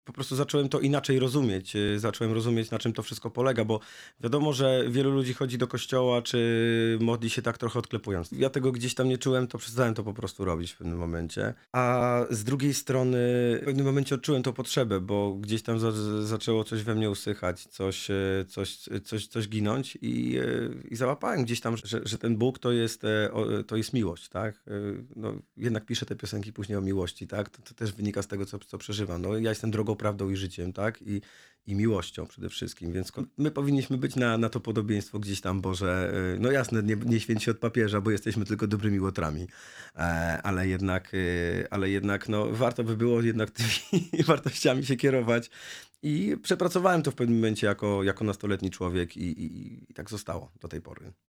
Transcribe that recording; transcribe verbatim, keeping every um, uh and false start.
po prostu zacząłem to inaczej rozumieć. Y, zacząłem rozumieć, na czym to wszystko polega, bo wiadomo, że wielu ludzi chodzi do kościoła, czy modli się tak trochę odklepując. Ja tego gdzieś tam nie czułem, to przestałem to po prostu robić w pewnym momencie. A z drugiej strony w pewnym momencie odczułem tą potrzebę, bo gdzieś tam za zaczęło coś we mnie usychać, coś, y, coś coś coś ginąć i, y, i załapałem gdzieś tam, że że ten Bóg to jest, e, o to jest miłość, tak? Y, no, jednak piszę te piosenki później o miłości, tak? To to też wynika z tego, co co przeżywam. No, ja jestem drogą, prawdą i życiem, tak? I i miłością przede wszystkim, więc ko my powinniśmy być na na to podobieństwo gdzieś tam, Boże, y, no jasne, nie nie święć się od papieża, bo jesteśmy tylko dobrymi łotrami, e, ale jednak, y, ale jednak, no, warto by było jednak tymi wartościami się kierować i przepracowałem to w pewnym momencie jako jako nastoletni człowiek i i i tak zostało do tej pory.